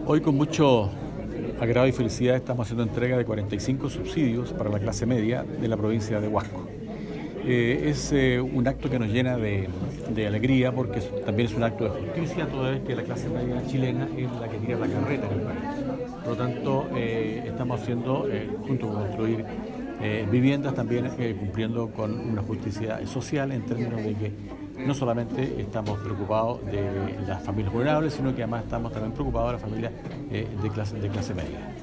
Hoy con mucho agrado y felicidad estamos haciendo entrega de 45 subsidios para la clase media de la provincia de Huasco. Es un acto que nos llena de alegría porque también es un acto de justicia, toda vez que la clase media chilena es la que tira la carreta en el país. Por lo tanto, estamos haciendo, junto con construir viviendas, también cumpliendo con una justicia social en términos de que no solamente estamos preocupados de las familias vulnerables, sino que además estamos también preocupados de las familias de clase media.